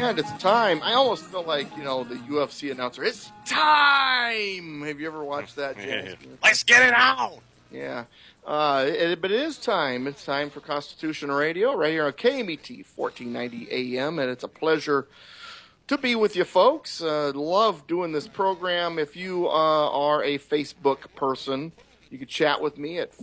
And it's time. I almost feel like, the UFC announcer. It's time! Have you ever watched that, James? Let's get it out! Yeah. But it is time. It's time for Constitution Radio right here on KMET 1490 AM. And it's a pleasure to be with you folks. Love doing this program. If you are a Facebook person, you can chat with me at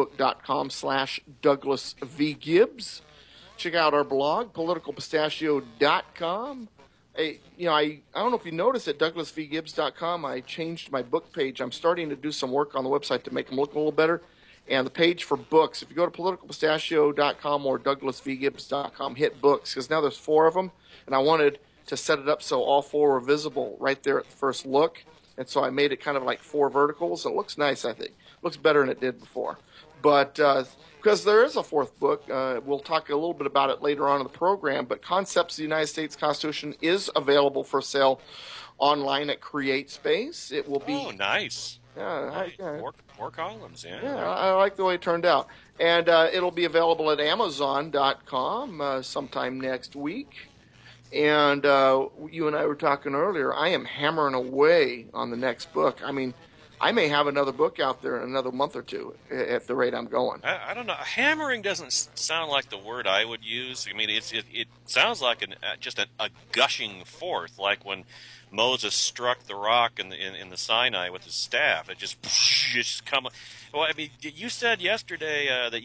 facebook.com/DouglasVGibbs. Check out our blog, politicalpistachio.com. I don't know if you noticed at douglasvgibbs.com, I changed my book page. I'm starting to do some work on the website to make them look a little better. And the page for books, if you go to politicalpistachio.com or douglasvgibbs.com, hit books, because now there's 4 of them. And I wanted to set it up so all 4 were visible right there at the first look. And so I made it kind of like 4 verticals. It looks nice, I think. Looks better than it did before. But because there is a 4th book, we'll talk a little bit about it later on in the program, but Concepts of the United States Constitution is available for sale online at CreateSpace. It will be... Oh, nice. Yeah, More columns, yeah. Yeah, I like the way it turned out. And it'll be available at Amazon.com sometime next week. And you and I were talking earlier, I am hammering away on the next book. I mean, I may have another book out there in another month or 2 at the rate I'm going. I don't know. Hammering doesn't sound like the word I would use. I mean, it sounds like just a gushing forth, like when Moses struck the rock in the Sinai with his staff. It just come. Well, I mean, you said yesterday the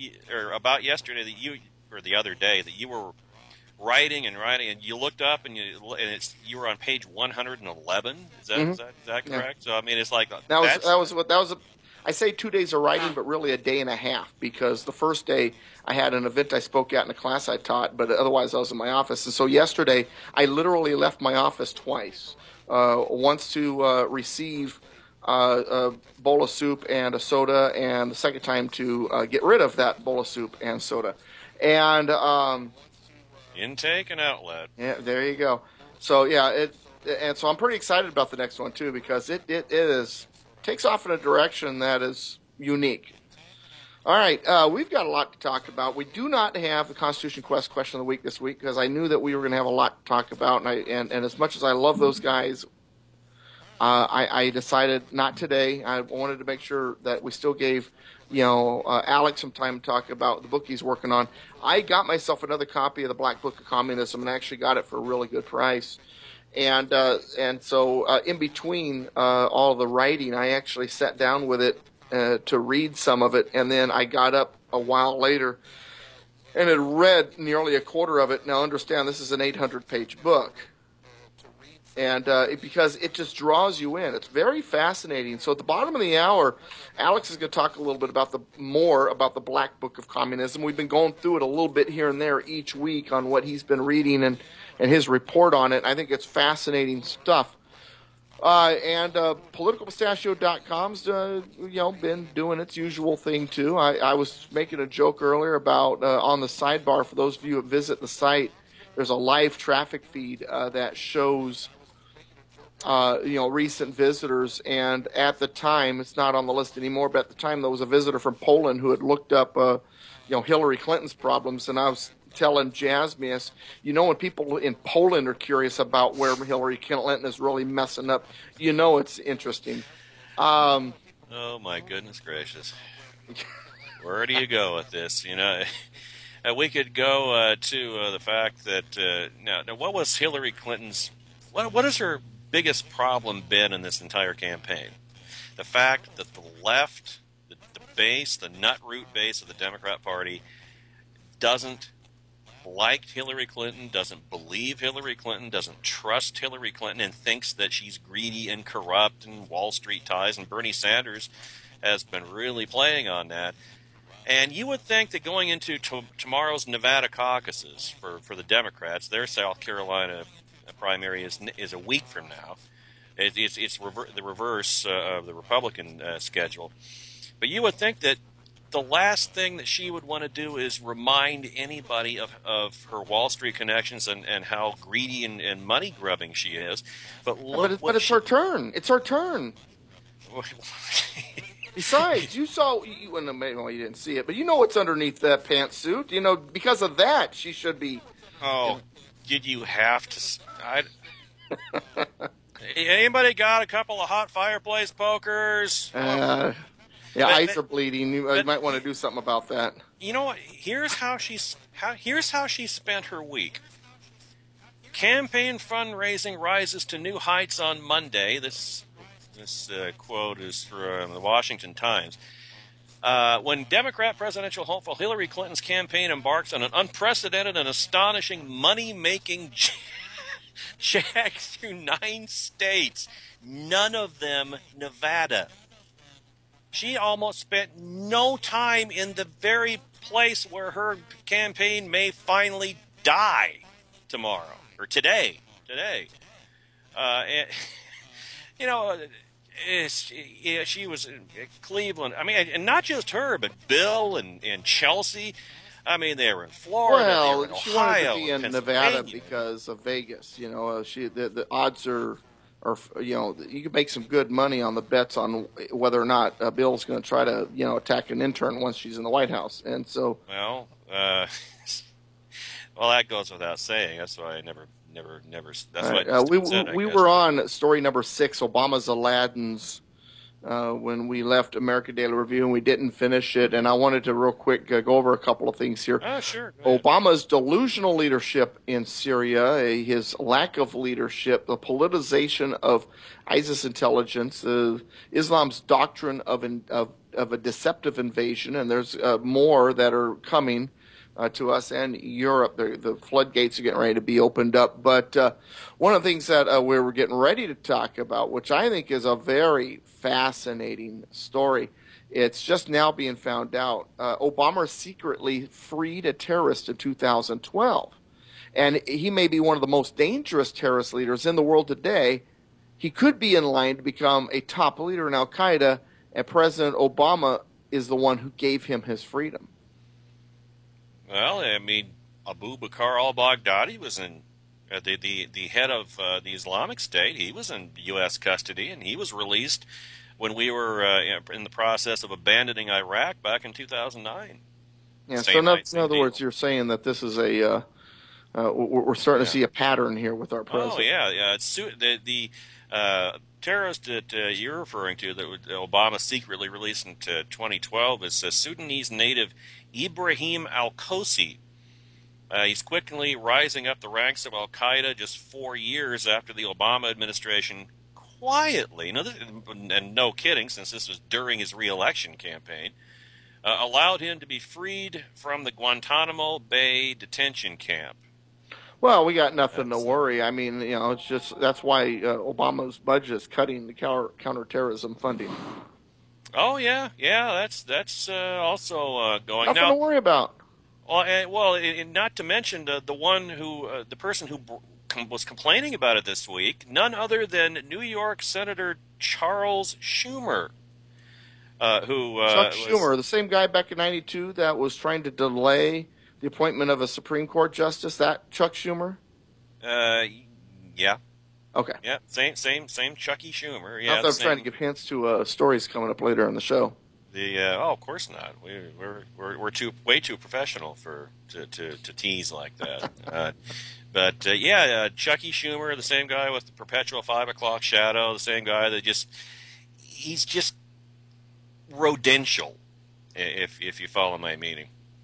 other day that you were writing, and you looked up and you were on page 111. Is that correct? Yeah. So I mean, it's like that was. I say 2 days of writing, but really a day and a half, because the first day I had an event I spoke at in a class I taught, but otherwise I was in my office. And so yesterday I literally left my office twice. Once to receive a bowl of soup and a soda, and the second time to get rid of that bowl of soup and soda. And intake and outlet. Yeah, there you go. So so I'm pretty excited about the next one too, because it takes off in a direction that is unique. All right, we've got a lot to talk about. We do not have the Constitution Quest question of the week this week, because I knew that we were going to have a lot to talk about, and as much as I love those guys, I decided not today. I wanted to make sure that we still gave Alex some time to talk about the book he's working on. I got myself another copy of the Black Book of Communism, and I actually got it for a really good price. And so in between all the writing, I actually sat down with it to read some of it, and then I got up a while later and had read nearly a quarter of it. Now understand, this is an 800-page book. And because it just draws you in. It's very fascinating. So at the bottom of the hour, Alex is going to talk a little bit more about the Black Book of Communism. We've been going through it a little bit here and there each week on what he's been reading and his report on it. I think it's fascinating stuff. And politicalpistachio.com's been doing its usual thing too. I was making a joke earlier about on the sidebar, for those of you that visit the site, there's a live traffic feed that shows recent visitors, and at the time, it's not on the list anymore, but at the time there was a visitor from Poland who had looked up Hillary Clinton's problems, and I was telling Jasmius, when people in Poland are curious about where Hillary Clinton is really messing up, it's interesting. Oh my goodness gracious. Where do you go with this? We could go to the fact that now what was Hillary Clinton's, what has her biggest problem been in this entire campaign? The fact that the left, the base, the nut root base of the Democrat Party doesn't like Hillary Clinton, doesn't believe Hillary Clinton, doesn't trust Hillary Clinton, and thinks that she's greedy and corrupt and Wall Street ties, and Bernie Sanders has been really playing on that. And you would think that going into tomorrow's Nevada caucuses for the Democrats, their South Carolina primary is a week from now. It's the reverse of the Republican schedule. But you would think that the last thing that she would want to do is remind anybody of her Wall Street connections and how greedy and money grubbing she is. But it's her turn. It's her turn. Besides, you didn't see it, but you know what's underneath that pantsuit. Because of that, she should be. Oh, did you have to? Anybody got a couple of hot fireplace pokers? Yeah, eyes are bleeding. You might want to do something about that. You know what? Here's how she spent her week. Campaign fundraising rises to new heights on Monday. This quote is from the Washington Times. When Democrat presidential hopeful Hillary Clinton's campaign embarks on an unprecedented and astonishing money-making check through 9 states, none of them Nevada. She almost spent no time in the very place where her campaign may finally die tomorrow, or today. And, you know, she was in Cleveland. I mean, and not just her, but Bill and Chelsea. I mean, they were in Florida, they were in she Ohio, wanted to be in Nevada because of Vegas. You know, the odds are, you know, you can make some good money on the bets on whether or not Bill's going to try to, you know, attack an intern once she's in the White House. And so, well, that goes without saying. That's why I never. That's right. We were on story number 6, Obama's Aladdin's, when we left American Daily Review, and we didn't finish it. And I wanted to real quick go over a couple of things here. Oh, sure. Obama's delusional leadership in Syria, his lack of leadership, the politicization of ISIS intelligence, Islam's doctrine of a deceptive invasion, and there's more that are coming to us and Europe. The floodgates are getting ready to be opened up. But one of the things that we were getting ready to talk about, which I think is a very fascinating story, it's just now being found out. Obama secretly freed a terrorist in 2012. And he may be one of the most dangerous terrorist leaders in the world today. He could be in line to become a top leader in Al-Qaeda, and President Obama is the one who gave him his freedom. Well, I mean, Abu Bakr al-Baghdadi was in the head of the Islamic State. He was in U.S. custody, and he was released when we were in the process of abandoning Iraq back in 2009. Yeah. So in other words, you're saying that this is we're starting to see a pattern here with our president. Oh yeah. It's the terrorist that you're referring to that Obama secretly released in 2012 is Sudanese native Ibrahim al-Kosi. He's quickly rising up the ranks of Al-Qaeda just 4 years after the Obama administration quietly, and no kidding, since this was during his re-election campaign, allowed him to be freed from the Guantanamo Bay detention camp. Well, we got nothing to worry. I mean, you know, it's just that's why Obama's budget is cutting the counterterrorism funding. Oh yeah, that's also going. Nothing to worry about. Well, not to mention the person who was complaining about it this week, none other than New York Senator Charles Schumer, Schumer, the same guy back in '92 that was trying to delay the appointment of a Supreme Court justice. That Chuck Schumer. Yeah. Okay. Yeah, same Chucky Schumer. Yeah, I was trying to give hints to stories coming up later in the show. Of course not. We're way too professional to tease like that. But Chucky Schumer, the same guy with the perpetual 5 o'clock shadow, the same guy that he's just rodential, if you follow my meaning.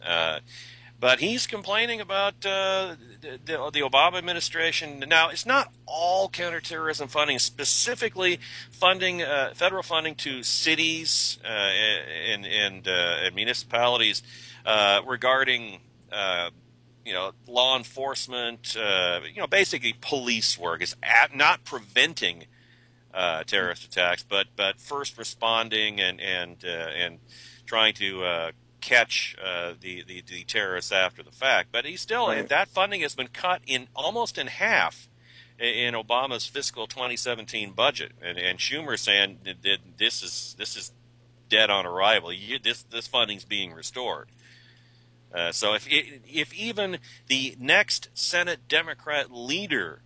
But he's complaining about the Obama administration. Now, it's not all counterterrorism funding, specifically federal funding to cities and municipalities regarding law enforcement. Basically police work is not preventing terrorist attacks, but first responding and trying to catch the terrorists after the fact. But that funding has been cut almost in half in Obama's fiscal 2017 budget, and Schumer saying that this is dead on arrival. This funding's being restored. So if even the next Senate Democrat leader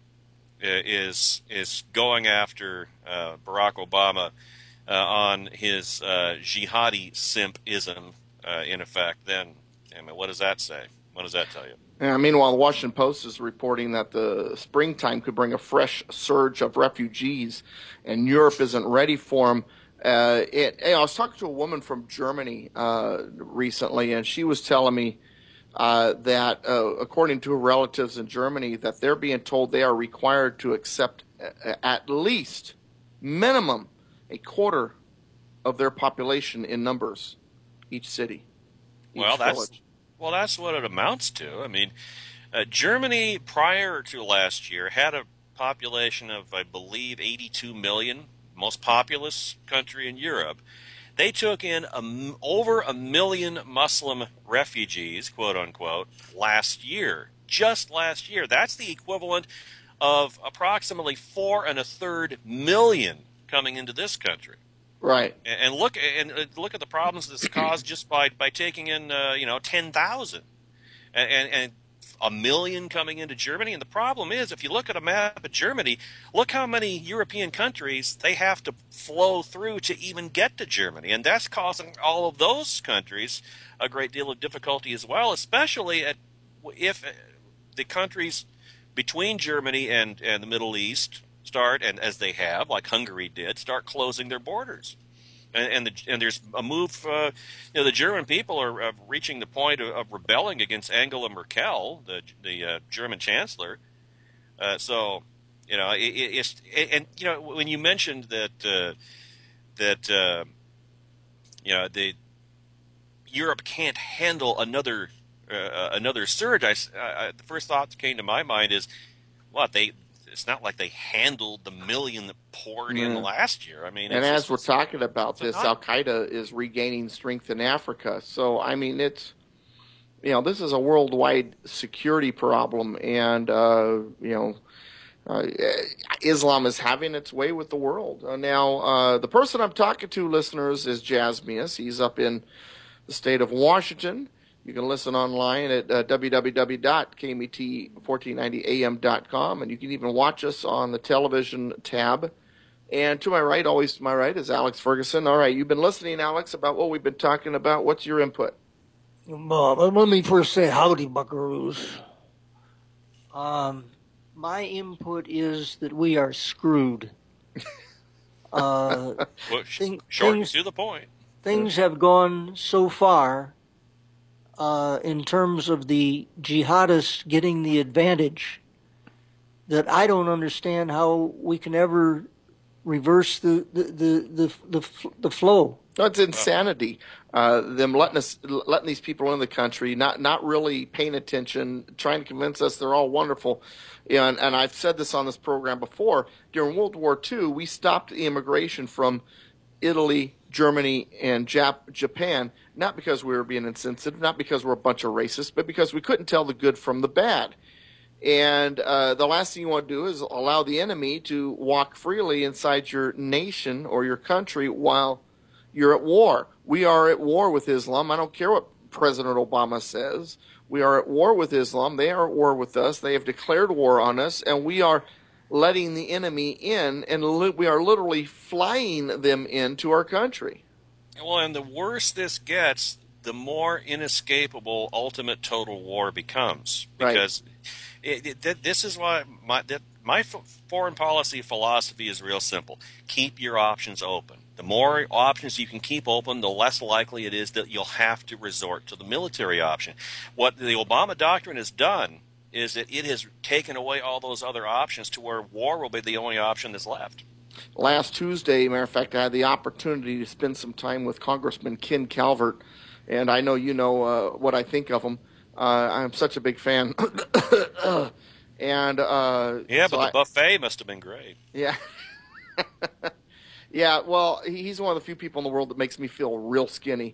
is going after Barack Obama on his jihadi simp-ism, in effect, then what does that say? What does that tell you? Meanwhile, the Washington Post is reporting that the springtime could bring a fresh surge of refugees, and Europe isn't ready for them. I was talking to a woman from Germany recently, and she was telling me that, according to her relatives in Germany, that they're being told they are required to accept at least, minimum, a quarter of their population in numbers, each city, each village. Well, that's what it amounts to. I mean, Germany, prior to last year, had a population of, I believe, 82 million, most populous country in Europe. They took in over 1 million Muslim refugees, quote unquote, last year. Just last year. That's the equivalent of approximately 4.25 million coming into this country. Right. And look at the problems this caused just by taking in 10,000 and 1 million coming into Germany. And the problem is, if you look at a map of Germany, look how many European countries they have to flow through to even get to Germany, and that's causing all of those countries a great deal of difficulty as well, especially if the countries between Germany and the Middle East start, and as they have, like Hungary did, start closing their borders. And there's a move. The German people are reaching the point of rebelling against Angela Merkel, the German chancellor. When you mentioned that Europe can't handle another surge, the first thought that came to my mind is, it's not like they handled the 1 million that poured in last year. I mean, and as we're talking about this, Al Qaeda is regaining strength in Africa. So, I mean, this is a worldwide security problem, and Islam is having its way with the world. Now, the person I'm talking to, listeners, is Jasmius. He's up in the state of Washington. You can listen online at www.kmet1490am.com, and you can even watch us on the television tab. And to my right, always to my right, is Alex Ferguson. All right, you've been listening, Alex, about what we've been talking about. What's your input? Let me first say howdy, buckaroos. My input is that we are screwed. Short and to the point. Things have gone so far in terms of the jihadists getting the advantage that I don't understand how we can ever reverse the flow. No, it's insanity. Them letting these people in the country, not really paying attention, trying to convince us they're all wonderful. And I've said this on this program before. During World War II, we stopped the immigration from Italy, Germany, and Japan, not because we were being insensitive, not because we're a bunch of racists, but because we couldn't tell the good from the bad. And the last thing you want to do is allow the enemy to walk freely inside your nation or your country while you're at war. We are at war with Islam. I don't care what President Obama says. We are at war with Islam. They are at war with us. They have declared war on us, and we are letting the enemy in, and we are literally flying them into our country. Well, and the worse this gets, the more inescapable ultimate total war becomes. Because this is why my foreign policy philosophy is real simple. Keep your options open. The more options you can keep open, the less likely it is that you'll have to resort to the military option. What the Obama doctrine has done is that it has taken away all those other options to where war will be the only option that's left. Last Tuesday, matter of fact, I had the opportunity to spend some time with Congressman Ken Calvert, and I know you know what I think of him. I'm such a big fan. But the buffet must have been great. Yeah. Yeah, well, he's one of the few people in the world that makes me feel real skinny.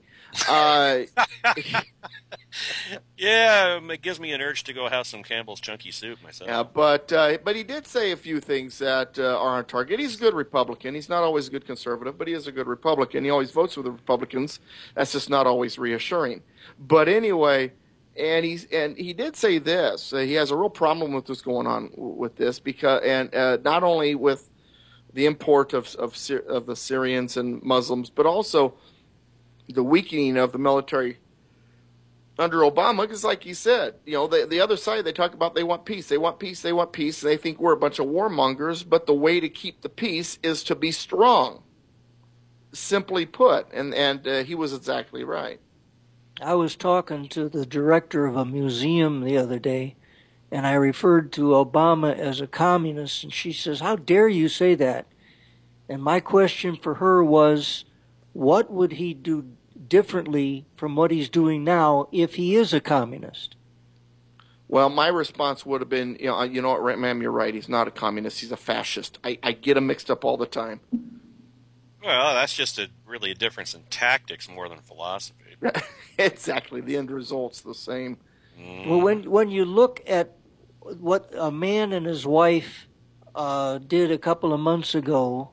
Yeah, it gives me an urge to go have some Campbell's Chunky Soup myself. Yeah, but he did say a few things that are on target. He's a good Republican. He's not always a good conservative, but he is a good Republican. He always votes with the Republicans. That's just not always reassuring. But anyway, and he did say this. He has a real problem with what's going on with this because not only with the import of the Syrians and Muslims, but also the weakening of the military under Obama, because like you said, the other side, they talk about they want peace, they want peace, they want peace. They think we're a bunch of warmongers, but the way to keep the peace is to be strong, simply put. And he was exactly right. I was talking to the director of a museum the other day, and I referred to Obama as a communist, and she says, "How dare you say that?" And my question for her was, what would he do differently from what he's doing now if he is a communist? Well, my response would have been, you know what, right, ma'am, you're right. He's not a communist. He's a fascist. I get him mixed up all the time. Well, that's just really a difference in tactics more than philosophy. Exactly. The end result's the same. Well, when you look at what a man and his wife did a couple of months ago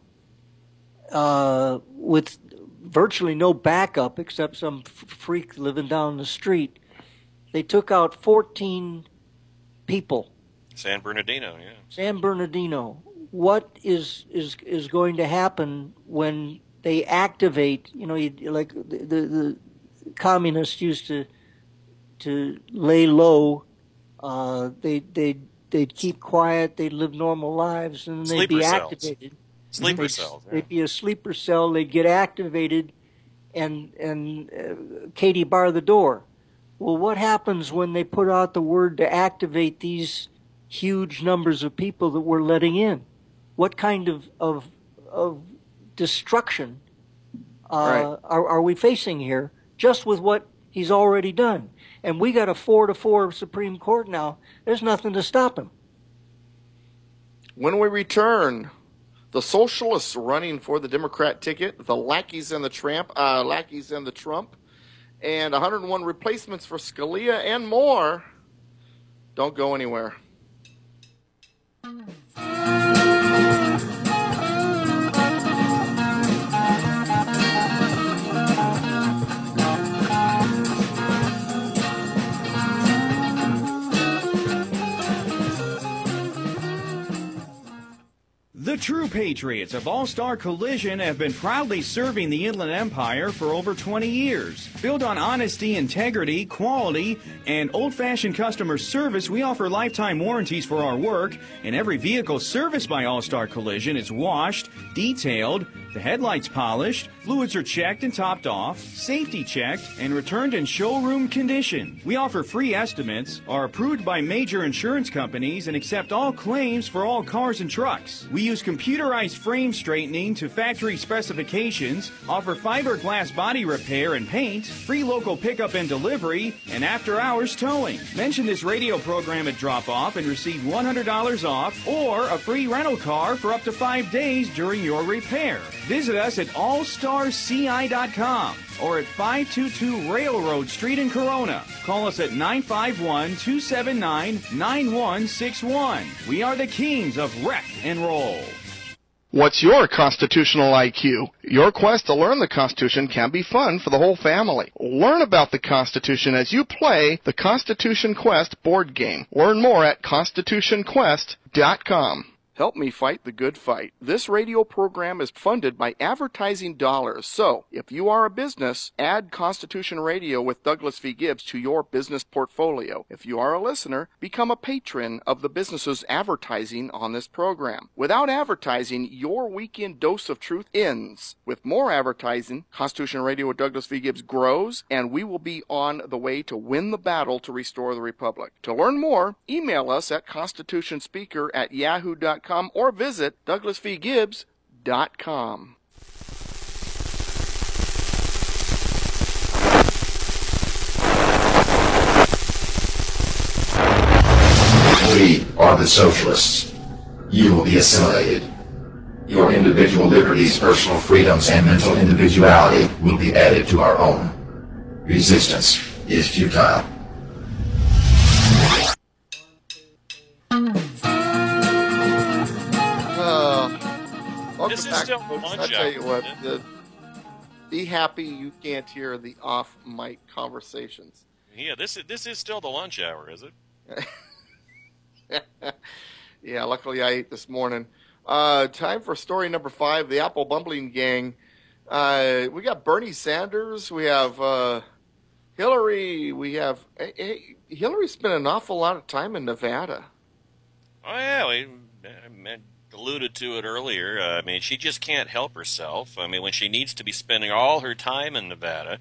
with virtually no backup except some freak living down the street, they took out 14 people. San Bernardino, yeah. San Bernardino. What is going to happen when they activate? Like the communists used to lay low. They'd keep quiet. They'd live normal lives, and then they'd be activated. Sleeper cells. They'd be a sleeper cell. They'd get activated, and Katie bar the door. Well, what happens when they put out the word to activate these huge numbers of people that we're letting in? What kind of destruction are we facing here just with what he's already done? And we got a 4-4 Supreme Court now. There's nothing to stop him. When we return, the socialists running for the Democrat ticket, the lackeys and the Trump, and 101 replacements for Scalia and more. Don't go anywhere. The true patriots of All-Star Collision have been proudly serving the Inland Empire for over 20 years. Built on honesty, integrity, quality, and old-fashioned customer service, we offer lifetime warranties for our work, and every vehicle serviced by All-Star Collision is washed, detailed, the headlights polished, fluids are checked and topped off, safety checked, and returned in showroom condition. We offer free estimates, are approved by major insurance companies, and accept all claims for all cars and trucks. We use computerized frame straightening to factory specifications, offer fiberglass body repair and paint, free local pickup and delivery, and after-hours towing. Mention this radio program at drop-off and receive $100 off or a free rental car for up to 5 days during your repair. Visit us at allstarci.com or at 522 Railroad Street in Corona. Call us at 951-279-9161. We are the kings of wreck and roll. What's your constitutional IQ? Your quest to learn the Constitution can be fun for the whole family. Learn about the Constitution as you play the Constitution Quest board game. Learn more at constitutionquest.com. Help me fight the good fight. This radio program is funded by advertising dollars. So, if you are a business, add Constitution Radio with Douglas V. Gibbs to your business portfolio. If you are a listener, become a patron of the businesses advertising on this program. Without advertising, your weekend dose of truth ends. With more advertising, Constitution Radio with Douglas V. Gibbs grows, and we will be on the way to win the battle to restore the Republic. To learn more, email us at constitutionspeaker@yahoo.com or visit douglasvgibbs.com. We are the socialists. You will be assimilated. Your individual liberties, personal freedoms, and mental individuality will be added to our own. Resistance is futile. Welcome back, folks. I tell you what, be happy you can't hear the off-mic conversations. Yeah, this is still the lunch hour, is it? Yeah, luckily I ate this morning. Time for story number 5, the Apple Bumbling Gang. We got Bernie Sanders. We have Hillary, Hillary spent an awful lot of time in Nevada. Oh, yeah, we alluded to it earlier. I mean, she just can't help herself. I mean, when she needs to be spending all her time in Nevada,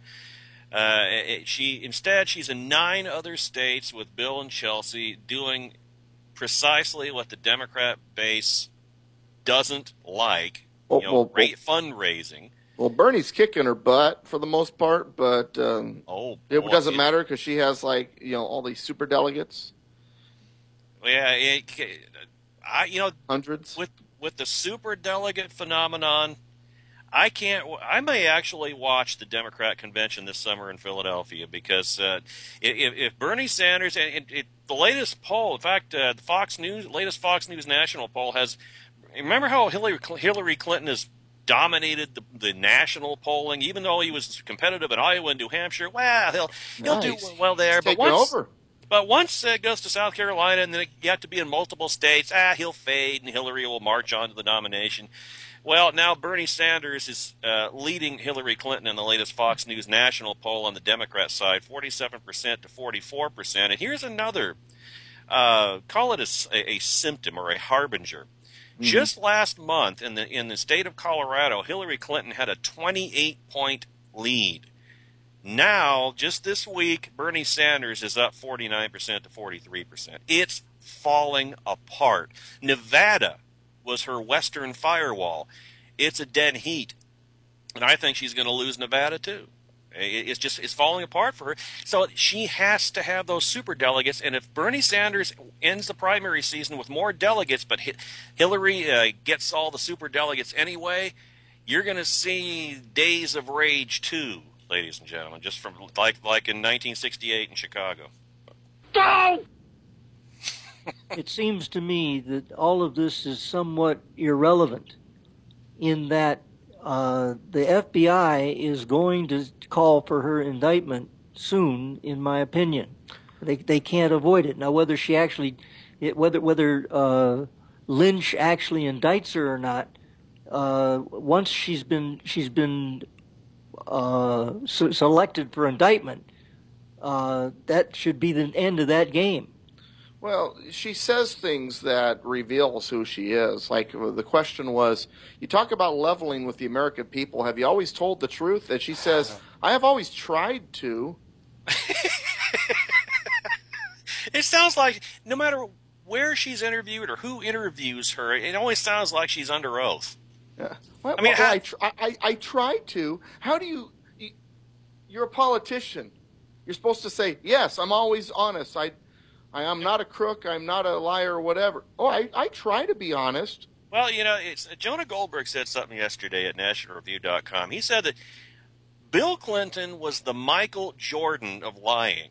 she's in 9 other states with Bill and Chelsea doing precisely what the Democrat base doesn't like, fundraising. Well, Bernie's kicking her butt for the most part, but it doesn't matter because she has all these super delegates. Yeah, hundreds with the super delegate phenomenon. I may actually watch the Democrat convention this summer in Philadelphia because if Bernie Sanders and the latest poll, in fact, the latest Fox News national poll has. Remember how Hillary Clinton has dominated the national polling, even though he was competitive in Iowa and New Hampshire. Well, he'll do well there, but once it goes to South Carolina and then you have to be in multiple states, he'll fade and Hillary will march on to the nomination. Well, now Bernie Sanders is leading Hillary Clinton in the latest Fox News national poll on the Democrat side, 47% to 44%. And here's another, call it a symptom or a harbinger. Mm-hmm. Just last month in the state of Colorado, Hillary Clinton had a 28-point lead. Now, just this week, Bernie Sanders is up 49% to 43%. It's falling apart. Nevada was her western firewall. It's a dead heat. And I think she's going to lose Nevada, too. It's falling apart for her. So she has to have those super delegates. And if Bernie Sanders ends the primary season with more delegates, but Hillary gets all the super delegates anyway, you're going to see Days of Rage 2, ladies and gentlemen, just from like in 1968 in Chicago. Go! It seems to me that all of this is somewhat irrelevant in that the FBI is going to call for her indictment soon, in my opinion. They can't avoid it. Now, whether Lynch actually indicts her or not, once she's been selected for indictment, that should be the end of that game. Well, she says things that reveals who she is. Like the question was, you talk about leveling with the American people. Have you always told the truth? And she says, I have always tried to. It sounds like no matter where she's interviewed or who interviews her, it always sounds like she's under oath. Yeah. Well, I tried to. How do you? You're a politician. You're supposed to say, yes, I'm always honest. I am not a crook. I'm not a liar or whatever. Oh, I try to be honest. Well, Jonah Goldberg said something yesterday at NationalReview.com. He said that Bill Clinton was the Michael Jordan of lying.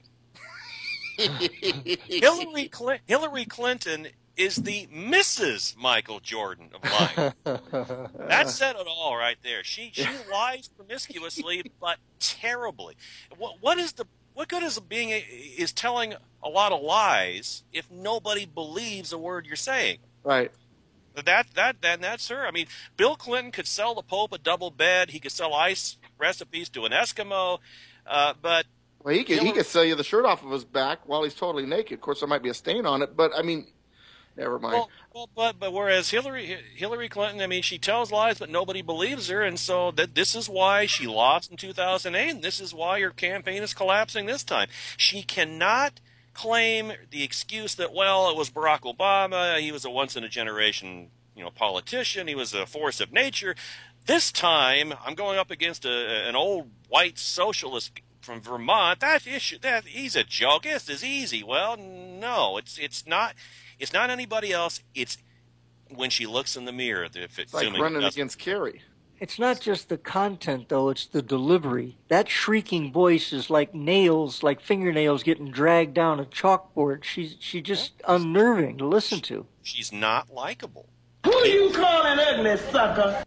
Hillary Clinton is the Mrs. Michael Jordan of lying. That said it all right there. She lies promiscuously, but terribly. What good is telling a lot of lies if nobody believes a word you're saying? Right. That's her. I mean, Bill Clinton could sell the Pope a double bed. He could sell ice recipes to an Eskimo, but he could sell you the shirt off of his back while he's totally naked. Of course, there might be a stain on it, but I mean, never mind. But whereas Hillary Clinton, I mean, she tells lies, but nobody believes her, and so this is why she lost in 2008, and this is why her campaign is collapsing this time. She cannot claim the excuse that, well, it was Barack Obama, he was a once-in-a-generation, politician, he was a force of nature. This time, I'm going up against an old white socialist from Vermont. That he's a joke. This is easy. Well, no, it's not. It's not anybody else. It's when she looks in the mirror. It's like running against Kerry. It's not just the content, though. It's the delivery. That shrieking voice is like nails, like fingernails getting dragged down a chalkboard. She's just unnerving to listen to. She's not likable. Who you calling ugly, sucker?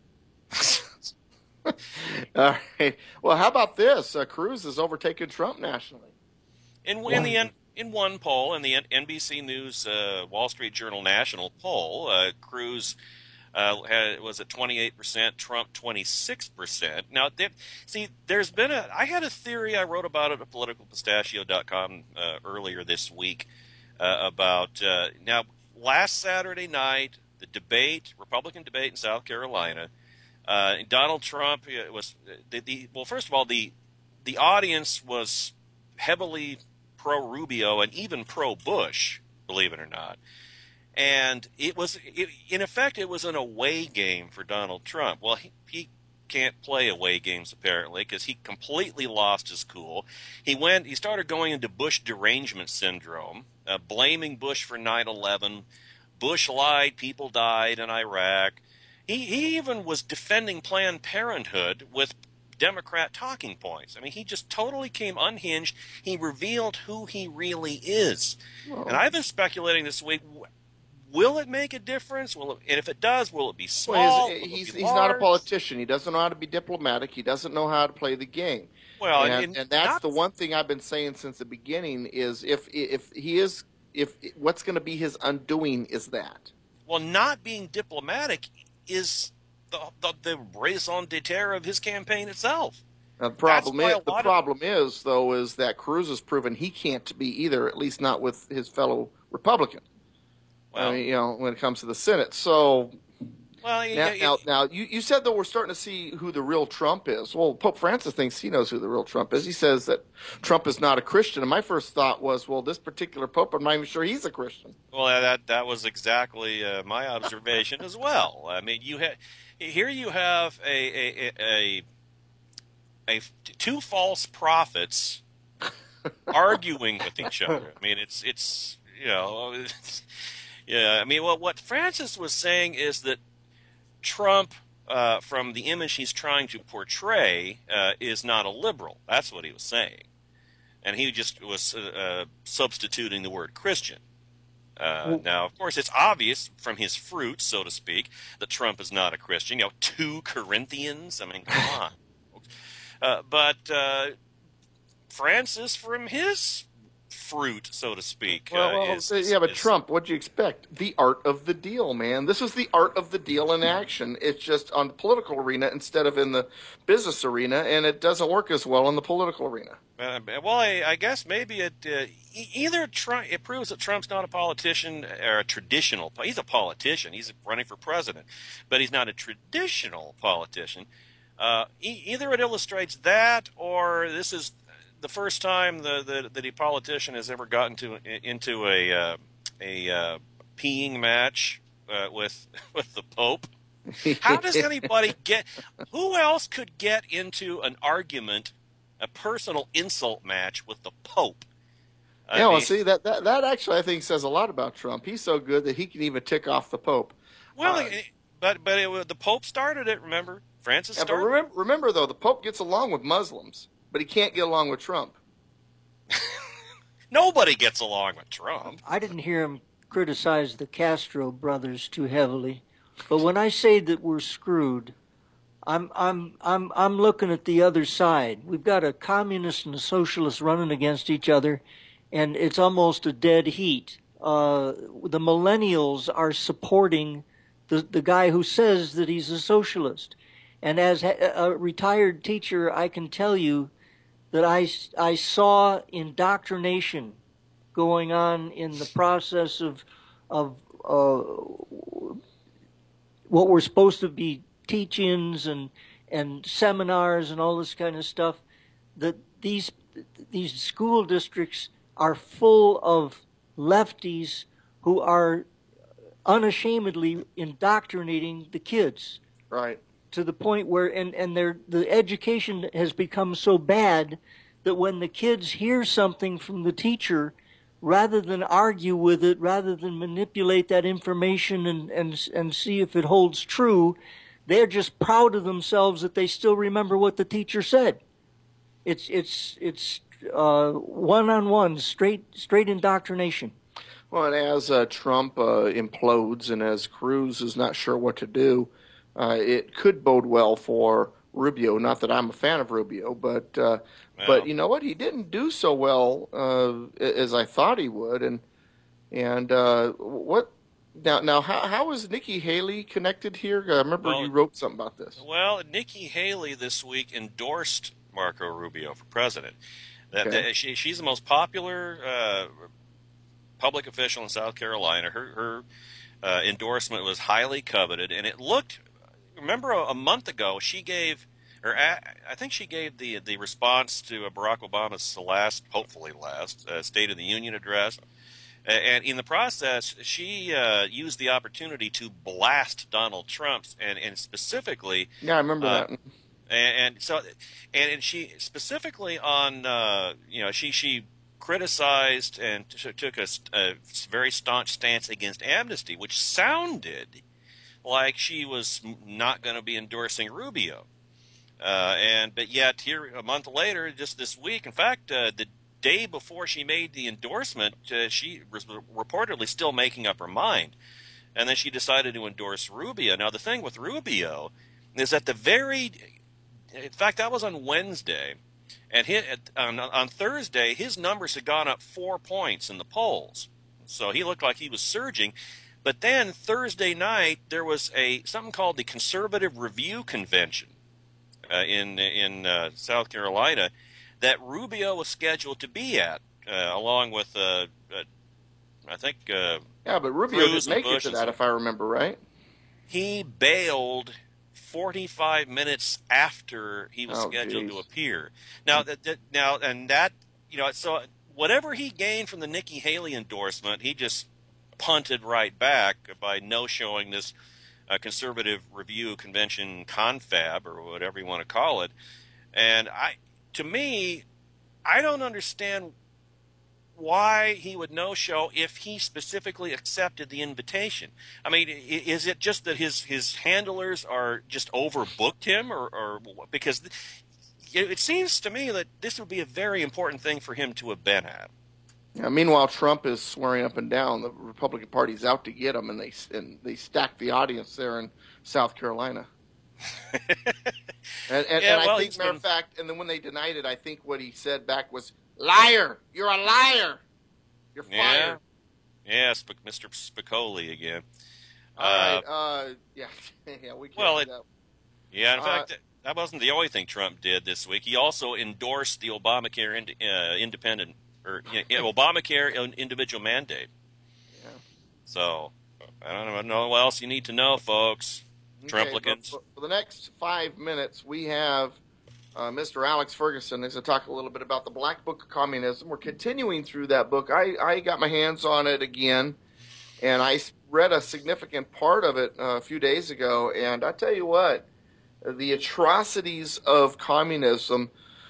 All right. Well, how about this? Cruz has overtaken Trump nationally. In one poll, in the NBC News Wall Street Journal national poll, Cruz was at 28%, Trump 26%. Now, there's been I had a theory, I wrote about it at politicalpistachio.com earlier this week about, now, last Saturday night, the Republican debate in South Carolina, Donald Trump was, well, first of all, the audience was heavily pro-Rubio and even pro-Bush, believe it or not. And in effect, it was an away game for Donald Trump. Well, he can't play away games, apparently, because he completely lost his cool. He started going into Bush derangement syndrome, blaming Bush for 9/11. Bush lied, people died in Iraq. He even was defending Planned Parenthood with Democrat talking points. I mean, he just totally came unhinged. He revealed who he really is. Whoa. And I've been speculating this week, will it make a difference? And if it does, will it be small? Well, he's not a politician. He doesn't know how to be diplomatic. He doesn't know how to play the game. Well, and that's the one thing I've been saying since the beginning is if what's going to be his undoing is that. Well, not being diplomatic is the raison d'etre of his campaign itself. The problem is that Cruz has proven he can't be either, at least not with his fellow Republican. Well, I mean, when it comes to the Senate. So now you said that we're starting to see who the real Trump is. Well, Pope Francis thinks he knows who the real Trump is. He says that Trump is not a Christian. And my first thought was, well, this particular Pope, I'm not even sure he's a Christian. Well, that was exactly my observation as well. I mean, you have two false prophets arguing with each other. I mean, it's yeah. I mean, what Francis was saying is that Trump, from the image he's trying to portray, is not a liberal. That's what he was saying, and he just was substituting the word Christian. Now, of course, it's obvious from his fruit, so to speak, that Trump is not a Christian. 2 Corinthians. I mean, come on. But Francis, from his fruit, so to speak. But Trump, what'd you expect? The art of the deal, man. This is the art of the deal in action. It's just on the political arena instead of in the business arena, and it doesn't work as well in the political arena. Well, I guess maybe it proves that Trump's not a politician or a traditional. He's a politician. He's running for president, but he's not a traditional politician. Either it illustrates that, or this is the first time that a politician has ever gotten into a peeing match with the Pope. How does anybody who else could get into an argument, a personal insult match with the Pope? See, that actually I think says a lot about Trump. He's so good that he can even tick off the Pope. Well, but the Pope started it, remember? Francis started it. But remember, though, the Pope gets along with Muslims, but he can't get along with Trump. Nobody gets along with Trump. I didn't hear him criticize the Castro brothers too heavily, but when I say that we're screwed, I'm looking at the other side. We've got a communist and a socialist running against each other, and it's almost a dead heat. The millennials are supporting the guy who says that he's a socialist. And as a retired teacher, I can tell you that I saw indoctrination going on in the process of what were supposed to be teach-ins and seminars and all this kind of stuff. That these school districts are full of lefties who are unashamedly indoctrinating the kids. Right. To the point where the education has become so bad that when the kids hear something from the teacher, rather than argue with it, rather than manipulate that information and see if it holds true, they're just proud of themselves that they still remember what the teacher said. It's one-on-one, straight indoctrination. Well, and as Trump implodes and as Cruz is not sure what to do, it could bode well for Rubio. Not that I'm a fan of Rubio, but you know what? He didn't do so well as I thought he would. And what Now, how is Nikki Haley connected here? I remember you wrote something about this. Well, Nikki Haley this week endorsed Marco Rubio for president. She's the most popular public official in South Carolina. Her endorsement was highly coveted, and it looked. Remember, a month ago, she gave, or I think she gave the response to Barack Obama's hopefully last, State of the Union address. And in the process, she used the opportunity to blast Donald Trump, and specifically. Yeah, I remember that. And she specifically on she criticized and took a very staunch stance against amnesty, which sounded like she was not going to be endorsing Rubio. But yet here a month later, just this week, in fact, the day before she made the endorsement, she was reportedly still making up her mind. And then she decided to endorse Rubio. Now, the thing with Rubio is that in fact, that was on Wednesday. And on Thursday, his numbers had gone up 4 points in the polls. So he looked like he was surging. But then Thursday night, there was something called the Conservative Review Convention in South Carolina that Rubio was scheduled to be at, along with, I think... yeah, but Rubio didn't make it to that, if I remember right. He bailed 45 minutes after he was scheduled to appear. Now, so whatever he gained from the Nikki Haley endorsement, he just punted right back by no-showing this Conservative Review Convention confab, or whatever you want to call it. And to me, I don't understand why he would no-show if he specifically accepted the invitation. I mean, is it just that his handlers are just overbooked him, or because it seems to me that this would be a very important thing for him to have been at. Yeah, meanwhile, Trump is swearing up and down the Republican Party's out to get him, and they stack the audience there in South Carolina. I think, matter of fact, and then when they denied it, I think what he said back was, "Liar! You're a liar! You're fired." Yeah, Mr. Spicoli again. All right. Yeah, we can't do that. Yeah, in fact, that wasn't the only thing Trump did this week. He also endorsed the Obamacare Obamacare individual mandate. Yeah. So, I don't know what else you need to know, folks. Trumplicans. For the next 5 minutes, we have Mr. Alex Ferguson is going to talk a little bit about the Black Book of Communism. We're continuing through that book. I got my hands on it again, and I read a significant part of it a few days ago, and I tell you what, the atrocities of communism,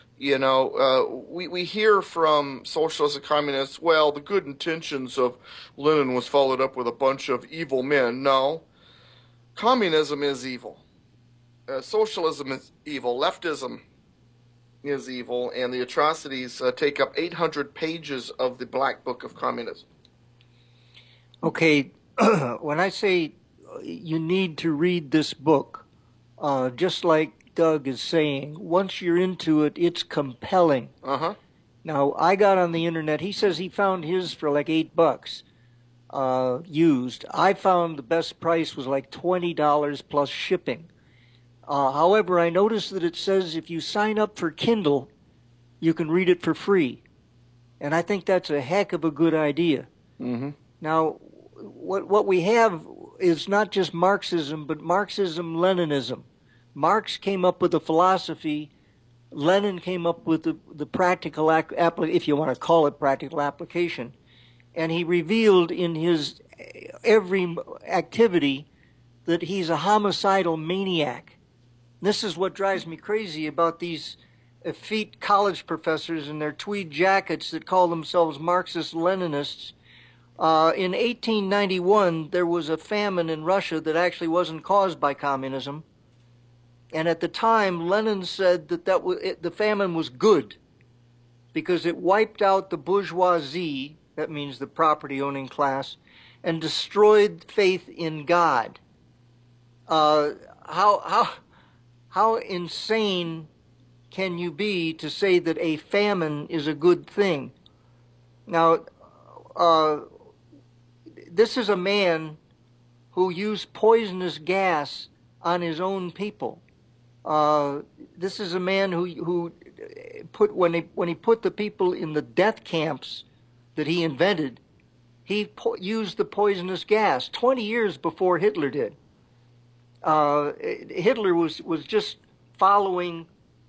we hear from socialists and communists, well, the good intentions of Lenin was followed up with a bunch of evil men. No. Communism is evil. Socialism is evil. Leftism is evil. And the atrocities take up 800 pages of the Black Book of Communism. Okay, when I say you need to read this book, just like Doug is saying, once you're into it, it's compelling. Uh-huh. Now, I got on the internet. He says he found his for like $8. Used. I found the best price was like $20 plus shipping. However, I noticed that it says if you sign up for Kindle, you can read it for free. And I think that's a heck of a good idea. Mm-hmm. Now, what we have is not just Marxism, but Marxism-Leninism. Marx came up with a philosophy. Lenin came up with the practical, if you want to call it practical application. And he revealed in his every activity that he's a homicidal maniac. This is what drives me crazy about these effete college professors in their tweed jackets that call themselves Marxist-Leninists. In 1891, there was a famine in Russia that actually wasn't caused by communism. And at the time, Lenin said that the famine was good because it wiped out the bourgeoisie, that means the property-owning class, and destroyed faith in God. How insane can you be to say that a famine is a good thing? Now, this is a man who used poisonous gas on his own people. This is a man who put when he put the people in the death camps that he invented, he used the poisonous gas 20 years before Hitler did. Hitler was just following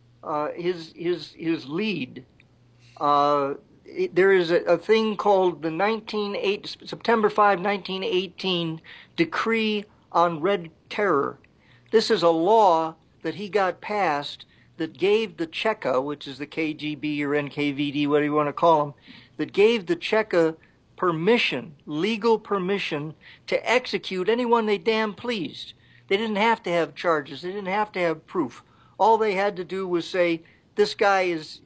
his lead. There is a thing called the September 5, 1918 Decree on Red Terror. This is a law that he got passed that gave the Cheka, which is the KGB or NKVD, whatever you want to call them, that gave the Cheka permission, legal permission, to execute anyone they damn pleased. They didn't have to have charges. They didn't have to have proof. All they had to do was say, this guy is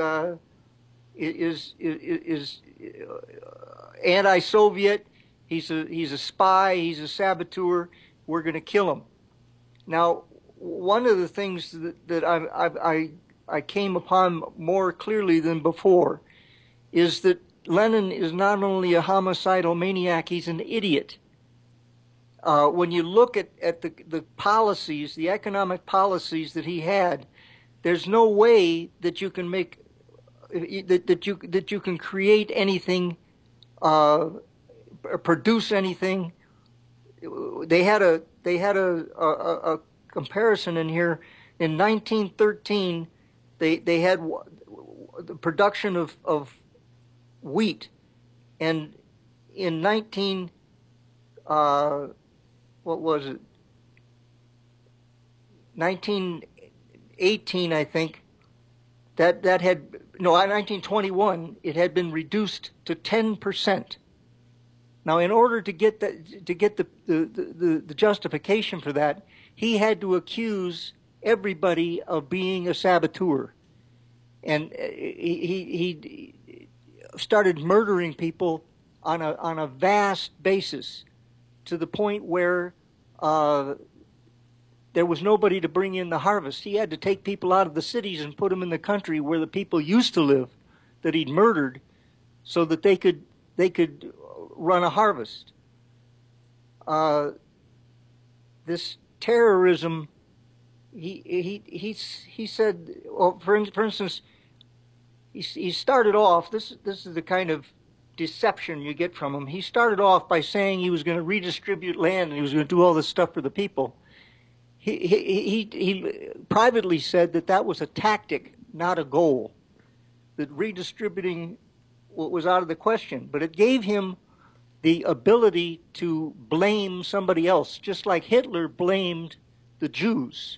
anti-Soviet. He's a spy. He's a saboteur. We're going to kill him. Now, one of the things that I came upon more clearly than before is that Lenin is not only a homicidal maniac, he's an idiot. When you look at the policies, the economic policies that he had, there's no way that you can make that you can create anything, produce anything. They had a comparison in here. In 1913, they had the production of wheat, and in 1918, I think, that had, no, 1921, it had been reduced to 10%. Now, in order to get the justification for that, he had to accuse everybody of being a saboteur, and he started murdering people on a vast basis, to the point where there was nobody to bring in the harvest. He had to take people out of the cities and put them in the country where the people used to live that he'd murdered, so that they could run a harvest. This terrorism, he said, well, for instance, he started off, this is the kind of deception you get from him. He started off by saying he was going to redistribute land and he was going to do all this stuff for the people. He privately said that was a tactic, not a goal, that redistributing was out of the question. But it gave him the ability to blame somebody else, just like Hitler blamed the Jews.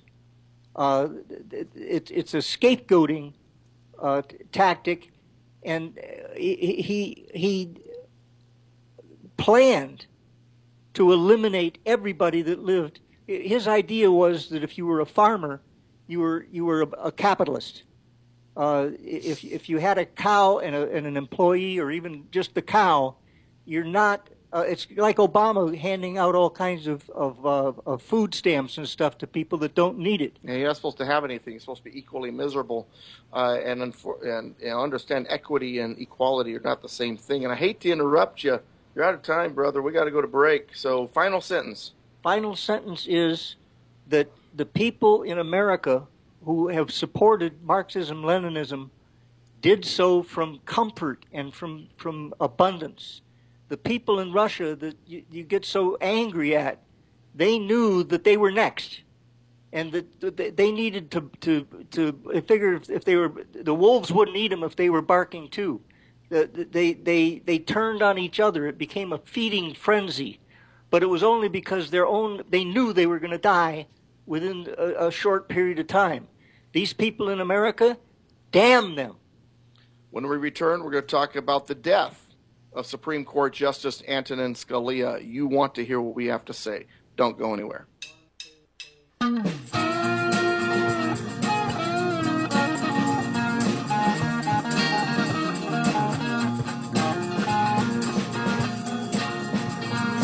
It's a scapegoating tactic, and he planned to eliminate everybody that lived. His idea was that if you were a farmer, you were a capitalist. If you had a cow and an employee, or even just the cow, you're not. It's like Obama handing out all kinds of food stamps and stuff to people that don't need it. Yeah, you're not supposed to have anything. You're supposed to be equally miserable, and understand equity and equality are not the same thing. And I hate to interrupt you. You're out of time, brother. We got to go to break. So, final sentence. Final sentence is that the people in America who have supported Marxism-Leninism did so from comfort and from abundance. The people in Russia that you get so angry at, they knew that they were next, and that they needed to figure if they were, the wolves wouldn't eat them if they were barking too. They turned on each other. It became a feeding frenzy, but it was only because they knew they were going to die within a short period of time. These people in America, damn them. When we return, we're going to talk about the death of Supreme Court Justice Antonin Scalia. You want to hear what we have to say. Don't go anywhere.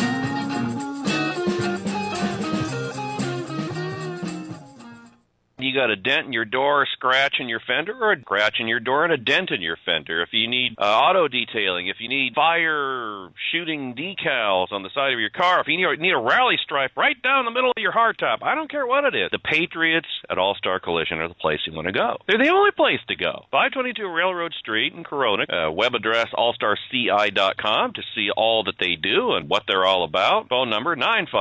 You got a dent in your door, a scratch in your fender, or a scratch in your door and a dent in your fender. If you need auto detailing, if you need fire shooting decals on the side of your car, if you need a rally stripe right down the middle of your hardtop, I don't care what it is. The Patriots at All-Star Collision are the place you want to go. They're the only place to go. 522 Railroad Street in Corona. Web address allstarci.com to see all that they do and what they're all about. Phone number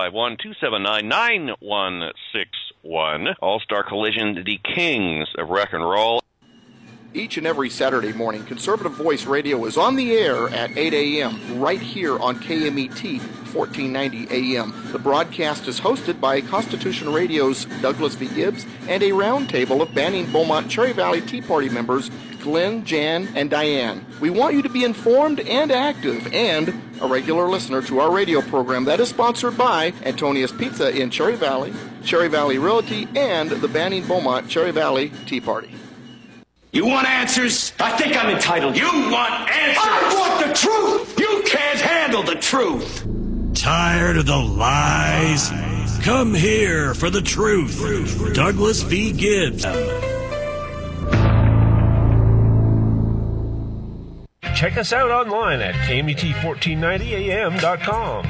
951-279-9161. All-Star Collision, the kings of wreck and roll. Each and every Saturday morning, Conservative Voice Radio is on the air at 8 a.m. right here on KMET 1490 AM. The broadcast is hosted by Constitution Radio's Douglas V. Gibbs and a roundtable of Banning Beaumont Cherry Valley Tea Party members Glenn, Jan, and Diane. We want you to be informed and active and a regular listener to our radio program that is sponsored by Antonia's Pizza in Cherry Valley Realty, and the Banning Beaumont Cherry Valley Tea Party. You want answers? I think I'm entitled. You want answers? I want the truth! You can't handle the truth! Tired of the lies? Come here for the truth. Douglas V. Gibbs. Check us out online at KMET1490am.com.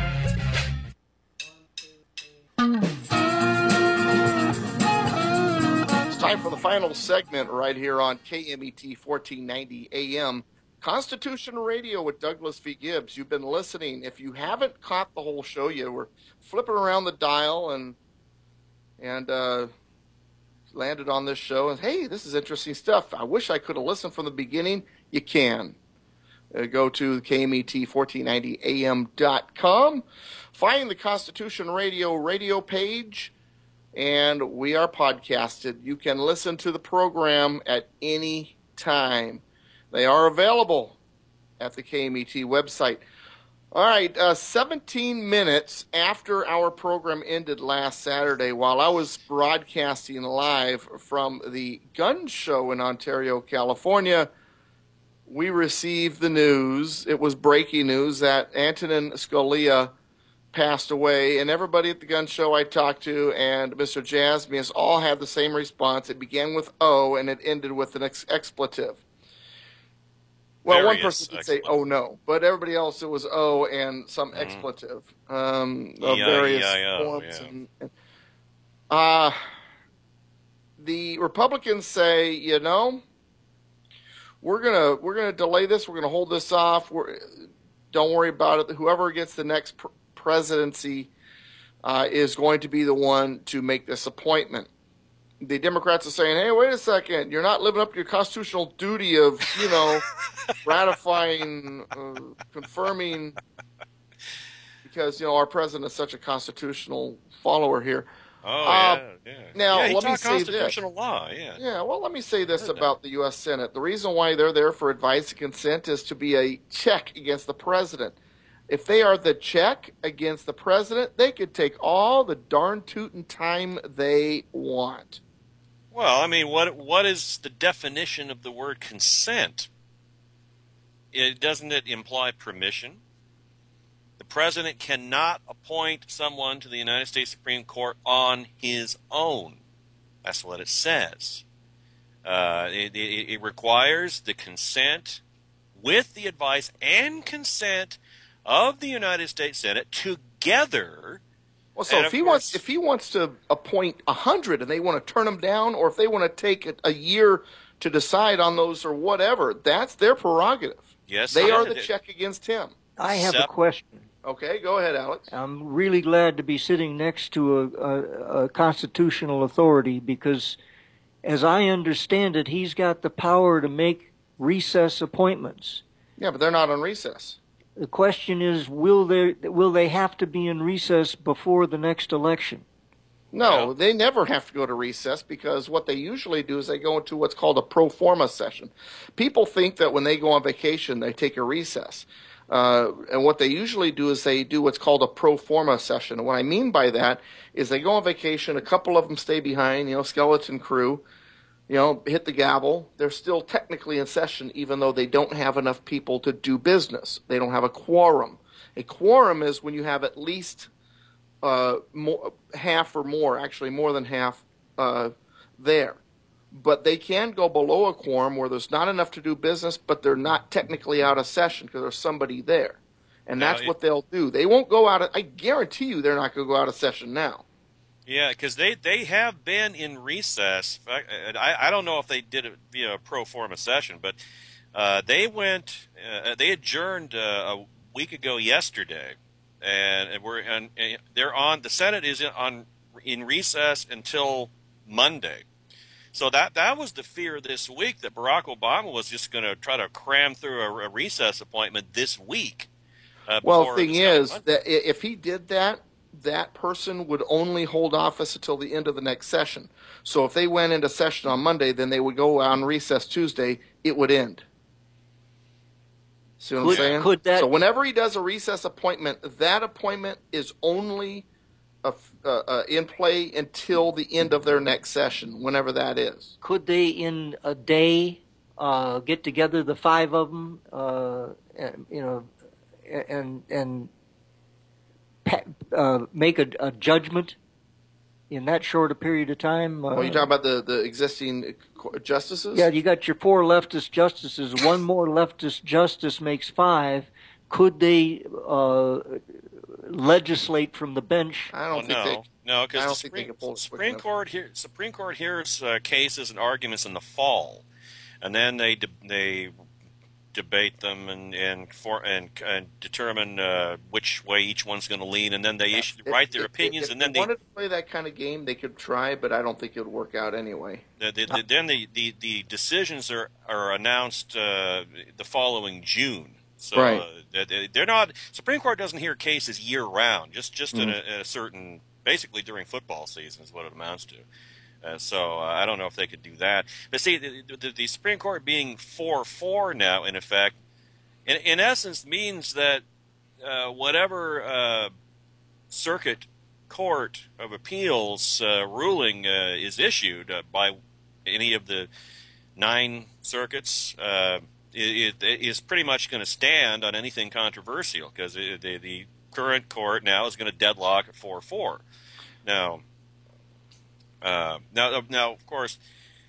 Time for the final segment right here on KMET 1490 AM. Constitution Radio with Douglas V. Gibbs. You've been listening. If you haven't caught the whole show, you were flipping around the dial and landed on this show. And, hey, this is interesting stuff. I wish I could have listened from the beginning. You can. Go to KMET1490am.com. Find the Constitution Radio page. And we are podcasted. You can listen to the program at any time. They are available at the KMET website. All right, 17 minutes after our program ended last Saturday, while I was broadcasting live from the gun show in Ontario, California, we received the news. It was breaking news that Antonin Scalia passed away, and everybody at the gun show I talked to and Mr. Jasmius all had the same response. It began with O and it ended with an expletive. Well, one person did say, "Oh no," but everybody else, it was O and some expletive of various forms. Yeah. The Republicans say, we're gonna delay this. We're gonna hold this off. Don't worry about it. Whoever gets the next presidency is going to be the one to make this appointment. The Democrats are saying, hey, wait a second, you're not living up to your constitutional duty of, ratifying, confirming, because, our president is such a constitutional follower here. Oh, yeah. Now, he let me taught say constitutional this. law, yeah. Yeah, well, let me say this about the U.S. Senate. The reason why they're there for advice and consent is to be a check against the president. If they are the check against the president, they could take all the darn tootin' time they want. Well, I mean, what is the definition of the word consent? Doesn't it imply permission? The president cannot appoint someone to the United States Supreme Court on his own. That's what it says. It requires the consent with the advice and consent of the United States Senate together. Well, so if he wants to appoint 100 and they want to turn them down, or if they want to take a year to decide on those or whatever, that's their prerogative. Yes, they are the check against him. I have a question. Okay, go ahead, Alex. I'm really glad to be sitting next to a constitutional authority because, as I understand it, he's got the power to make recess appointments. Yeah, but they're not on recess. The question is, will they have to be in recess before the next election? No, they never have to go to recess because what they usually do is they go into what's called a pro forma session. People think that when they go on vacation, they take a recess. And what they usually do is they do what's called a pro forma session. And what I mean by that is they go on vacation, a couple of them stay behind, skeleton crew, hit the gavel. They're still technically in session even though they don't have enough people to do business. They don't have a quorum. A quorum is when you have at least half or more, actually more than half there. But they can go below a quorum where there's not enough to do business, but they're not technically out of session because there's somebody there. And that's what they'll do. They won't go out of, I guarantee you they're not going to go out of session now. Yeah, because they have been in recess. I don't know if they did it via a pro forma session, but they adjourned a week ago yesterday, and they're on. The Senate is in recess until Monday. So that was the fear this week, that Barack Obama was just going to try to cram through a recess appointment this week. Well, the thing is that if he did that, that person would only hold office until the end of the next session. So if they went into session on Monday, then they would go on recess Tuesday, it would end. See what I'm saying? So whenever he does a recess appointment, that appointment is only in play until the end of their next session, whenever that is. Could they, in a day, get together, the five of them, and make a judgment in that short a period of time? Well, you talking about the existing justices? Yeah, you got your 4 leftist justices. One more leftist justice makes 5. Could they legislate from the bench? I don't think no, because the Supreme Court hears cases and arguments in the fall, and then they debate them and determine which way each one's going to lean, and then they write their opinions. And then they wanted to play that kind of game, they could try, but I don't think it would work out anyway. Then the decisions are announced the following June. So right. They're not. Supreme Court doesn't hear cases year round. Just in a certain, basically during football season is what it amounts to. So I don't know if they could do that. But see, the Supreme Court being 4-4 now, in effect, in essence means that whatever circuit court of appeals ruling is issued by any of the 9 circuits, it is pretty much going to stand on anything controversial, because the current court now is going to deadlock at 4-4. Now, of course,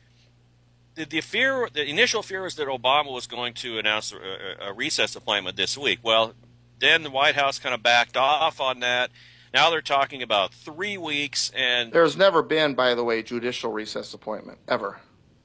the initial fear was that Obama was going to announce a recess appointment this week. Well, then the White House kind of backed off on that. Now they're talking about 3 weeks, and there's never been, by the way, judicial recess appointment ever.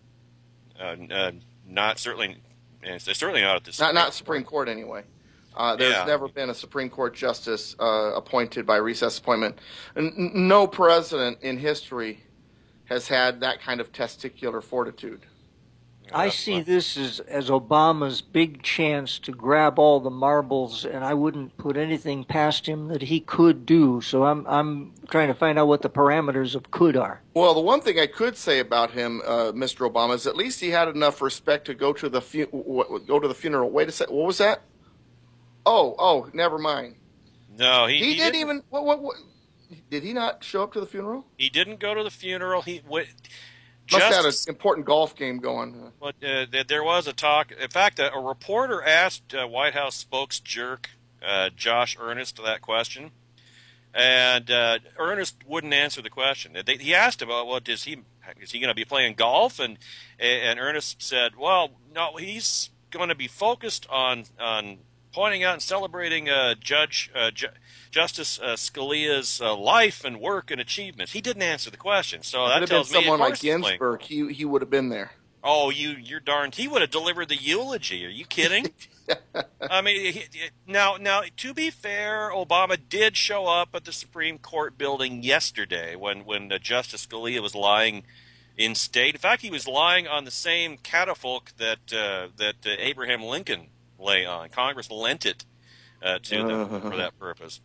Not certainly. It's certainly not at this. Not Supreme Court anyway. There's never been a Supreme Court justice appointed by recess appointment. No president in history has had that kind of testicular fortitude. I see this as Obama's big chance to grab all the marbles, and I wouldn't put anything past him that he could do. So I'm trying to find out what the parameters of could are. Well, the one thing I could say about him, Mr. Obama, is at least he had enough respect to go to the funeral. Wait a second, what was that? Oh, never mind. No, he didn't even. What? Did he not show up to the funeral? He didn't go to the funeral. Must have had an important golf game going. But there was a talk. In fact, a reporter asked White House spokesjerk Josh Earnest that question, and Earnest wouldn't answer the question. He asked about, well, is he going to be playing golf? And Earnest said, well, no, he's going to be focused on pointing out and celebrating Justice Scalia's life and work and achievements. He didn't answer the question, so that tells me someone like Ginsburg, he would have been there. Oh, you're darned! He would have delivered the eulogy. Are you kidding? I mean, now, to be fair, Obama did show up at the Supreme Court building yesterday when Justice Scalia was lying in state. In fact, he was lying on the same catafalque that Abraham Lincoln lay on. Congress lent it to them for that purpose.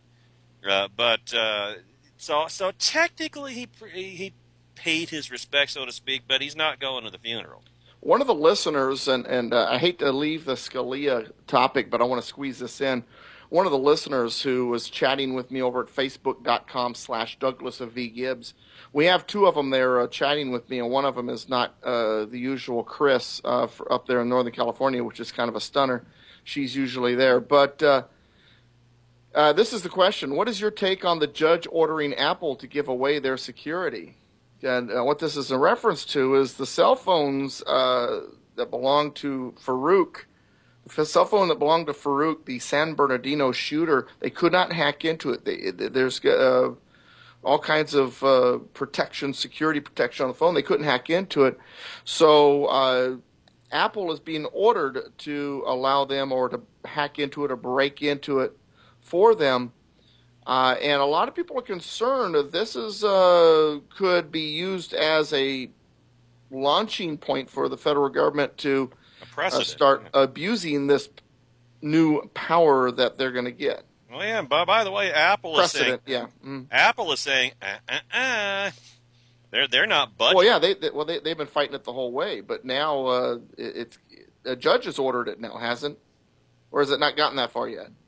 So technically he paid his respects, so to speak, but he's not going to the funeral. One of the listeners, and I hate to leave the Scalia topic, but I want to squeeze this in. One of the listeners who was chatting with me over at Facebook.com/Douglas of V. Gibbs. We have 2 of them there chatting with me, and one of them is not the usual Chris up there in Northern California, which is kind of a stunner. She's usually there. But this is the question. What is your take on the judge ordering Apple to give away their security? And what this is a reference to is the cell phones that belong to Farouk. The cell phone that belonged to Farouk, the San Bernardino shooter, they could not hack into it. There's all kinds of protection, security protection on the phone. They couldn't hack into it. So Apple is being ordered to allow them or to hack into it or break into it for them. And a lot of people are concerned that this is could be used as a launching point for the federal government to start abusing this new power that they're going to get. Well, yeah. By the way, Apple is saying, Apple is saying, they're not budging. Well, yeah, they've been fighting it the whole way, but now a judge has ordered it now, hasn't? Or has it not gotten that far yet?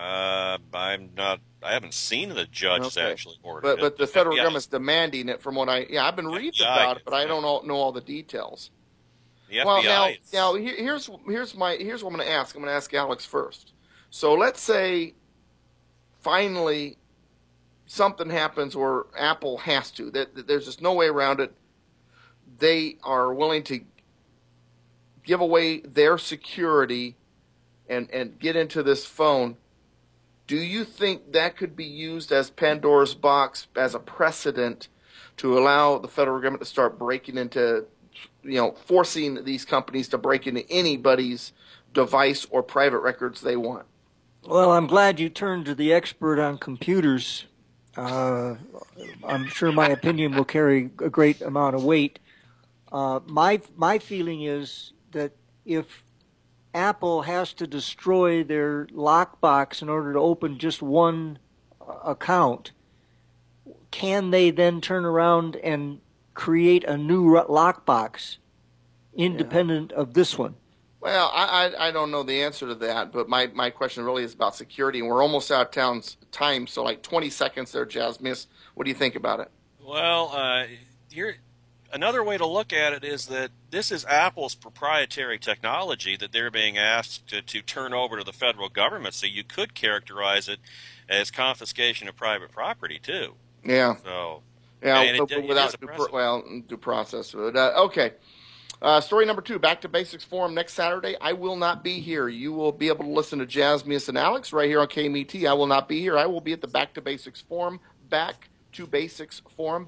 I haven't seen the judge has actually ordered it. But the federal government's demanding it from what I've been reading about it, but I don't know all the details. The FBI. Now here's what I'm going to ask. I'm going to ask Alex first. So let's say finally something happens where Apple has to. There's just no way around it. They are willing to give away their security and get into this phone. Do you think that could be used as Pandora's box as a precedent to allow the federal government to start breaking into, forcing these companies to break into anybody's device or private records they want? Well, I'm glad you turned to the expert on computers. I'm sure my opinion will carry a great amount of weight. My feeling is that if Apple has to destroy their lockbox in order to open just one account, can they then turn around and create a new lockbox independent of this one? Well, I don't know the answer to that, but my question really is about security, and we're almost out of time, so like 20 seconds there, Jasmus. What do you think about it? Well, another way to look at it is that this is Apple's proprietary technology that they're being asked to turn over to the federal government, so you could characterize it as confiscation of private property, too. Yeah. So, yeah, but without due process. But, okay. Story number 2, Back to Basics Forum next Saturday. I will not be here. You will be able to listen to Jasmus and Alex right here on KMET. I will not be here. I will be at the Back to Basics Forum, Back to Basics Forum,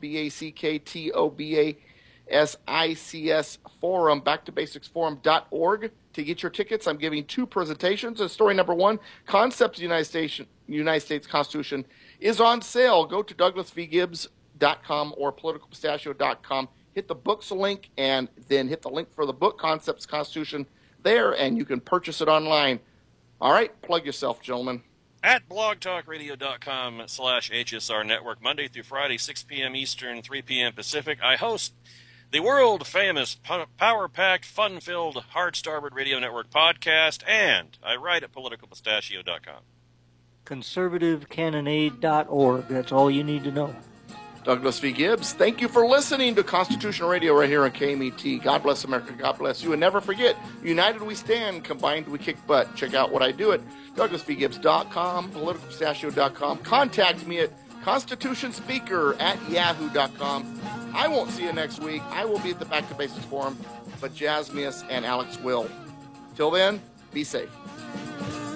BACKTOBASICS Forum, backtobasicsforum.org. To get your tickets, I'm giving 2 presentations. Story number 1, Concepts of the United States Constitution is on sale. Go to douglasvgibbs.com or politicalpistachio.com. Hit the books link and then hit the link for the book, Concepts Constitution, there, and you can purchase it online. All right, plug yourself, gentlemen. At blogtalkradio.com/HSR Network, Monday through Friday, 6 p.m. Eastern, 3 p.m. Pacific. I host the world-famous, power-packed, fun-filled Hard Starboard Radio Network podcast, and I write at politicalpistachio.com. ConservativeCannonade.org. That's all you need to know. Douglas V. Gibbs, thank you for listening to Constitutional Radio right here on KMET. God bless America. God bless you. And never forget, united we stand, combined we kick butt. Check out what I do at douglasvgibbs.com, politicalpistachio.com. Contact me at constitutionspeaker@yahoo.com. I won't see you next week. I will be at the Back to Basics Forum, but Jasmus and Alex will. Till then, be safe.